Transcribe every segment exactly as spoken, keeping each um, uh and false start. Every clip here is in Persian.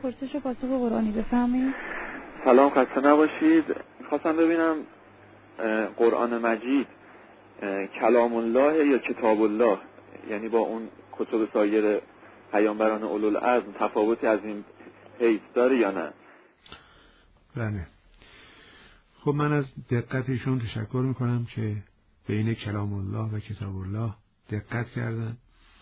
پرسش و پاسخ قرآنی بفهمید. سلام، خسته نباشید. خواستم ببینم قرآن مجید کلام الله یا کتاب الله، یعنی با اون کتب سایر پیامبران اولوالعزم تفاوتی از این حیث داره یا نه؟ بله. خب من از دقتشون تشکر میکنم که بین کلام الله و کتاب الله دقت کردن.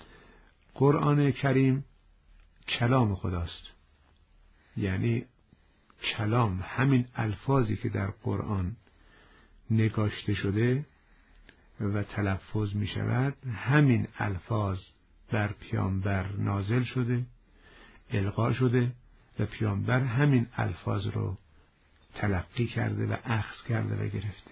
قرآن کریم کلام خداست، یعنی کلام همین الفاظی که در قرآن نگاشته شده و تلفظ می شود، همین الفاظ بر پیامبر نازل شده، القا شده و پیامبر همین الفاظ رو تلقی کرده و اخذ کرده و گرفته.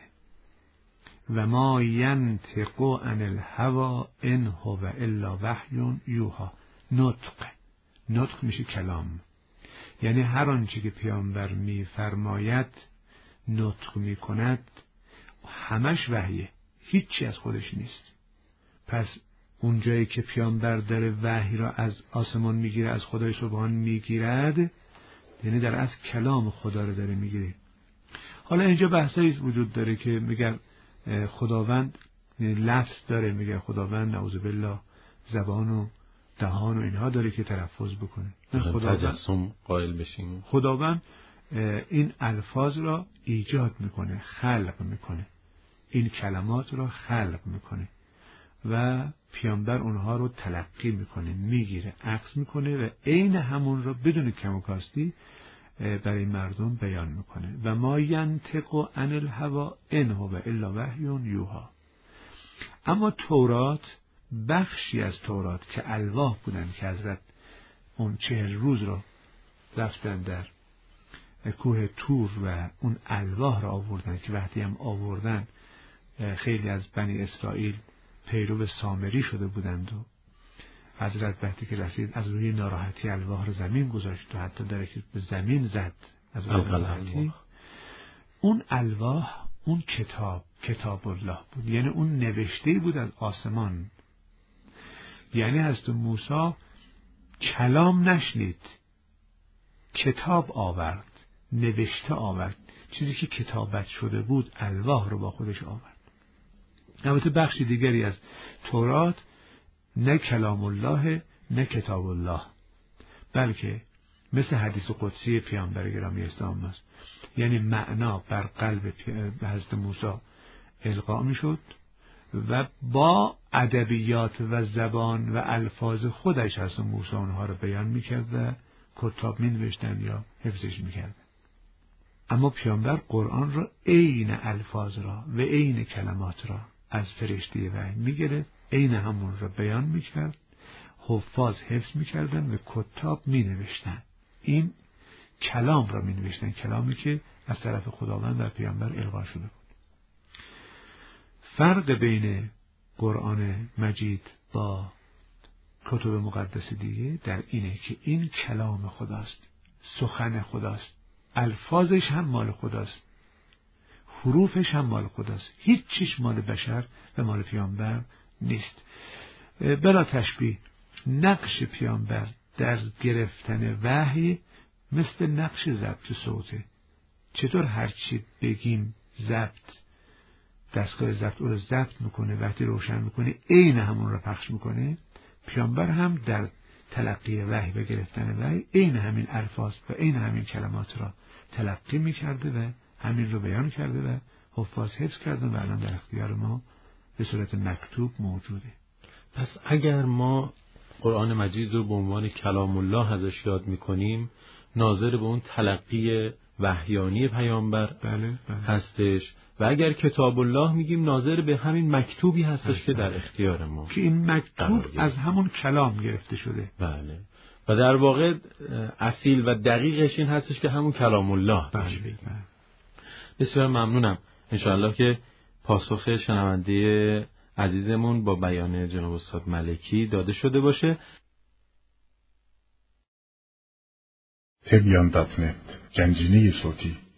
و ما ینطق عن الهوی ان هو الا وحی یوحی. نطق نطق میشه کلام، یعنی هر آنچه که پیامبر میفرماید نطق میکند همش وحیه، هیچی از خودش نیست. پس اون جایی که پیامبر داره وحی را از آسمان میگیره، از خدای سبحان میگیرد، یعنی در اصل کلام خدا رو داره میگیره. حالا اینجا بحثایی وجود داره که میگن خداوند لفظ داره، میگه خداوند نعوذ بالله زبان و دهان و اینها داره که تلفظ بکنه. تجسم قائل بشیم. خداوند این الفاظ را ایجاد میکنه، خلق میکنه، این کلمات را خلق میکنه و پیامبر اونها رو تلقی میکنه، میگیره، اخذ میکنه و عین همون را بدون کم و کاستی برای مردم بیان میکنه. و ما ینطق عن الهوی ان هو الا وحی یوحی. اما تورات، بخشی از تورات که الواح بودن که حضرت اون چهل روز رو رفتن در کوه تور و اون الواح را آوردن، که وقتی هم آوردن خیلی از بنی اسرائیل پیرو سامری شده بودند و حضرت وقتی که رسید از روی ناراحتی الواح رو زمین گذاشت و حتی در که به زمین زد از روی ناراحتی. اون الواح، اون کتاب، کتاب الله بود، یعنی اون نوشته بود از آسمان. یعنی حضرت موسی کلام نشنید، کتاب آورد، نوشته آورد، چیزی که کتابت شده بود الواح رو با خودش آورد. البته بخش دیگری از تورات نه کلام الله نه کتاب الله، بلکه مثل حدیث قدسی پیامبر گرامی اسلام است، یعنی معنا بر قلب حضرت موسی القا میشد و با ادبیات و زبان و الفاظ خودش حضرت موسی اونها رو بیان میکرد و کتاب می نوشتن یا حفظش میکرد. اما پیامبر قرآن را عین الفاظ را و عین کلمات را از فرشته وحی میگرفت، عین همون را بیان میکرد، حفاظ حفظ میکردن و کتاب می نوشتن. این کلام را می نوشتن، کلامی که از طرف خداوند و پیامبر القا شده بود. فرق بین قرآن مجید با کتب مقدس دیگه در اینه که این کلام خداست، سخن خداست، الفاظش هم مال خداست، حروفش هم مال خداست، هیچ چیش مال بشر و مال پیامبر نیست. بلا تشبیه نقش پیامبر در گرفتن وحی مثل نقش ضبط صوته. چطور هرچی بگیم ضبط، دستگاه ضبط او رو ضبط میکنه، وقتی روشن میکنه عین همون رو پخش میکنه، پیامبر هم در تلقی وحی و گرفتن وحی عین همین الفاظ و عین همین کلمات را تلقی میکرده و همین رو بیان کرده و حفاظ حفظ کرده و الان در اختیار ما به صورت مکتوب موجوده. پس اگر ما قرآن مجید رو به عنوان کلام الله ازش یاد میکنیم، ناظر به اون تلقی وحیانی پیامبر بله، بله. هستش، و اگر کتاب الله میگیم ناظر به همین مکتوبی هستش هست که در اختیار ما، که این مکتوب از همون کلام گرفته شده. بله. و در واقع اصیل و دقیقش این هستش که همون کلام الله بله، بله. بله. بسیار ممنونم. انشاءالله که پاسخ شنونده عزیزمون با بیان جناب استاد ملکی داده شده باشه. تبیان دات نت، گنجینه صوتی.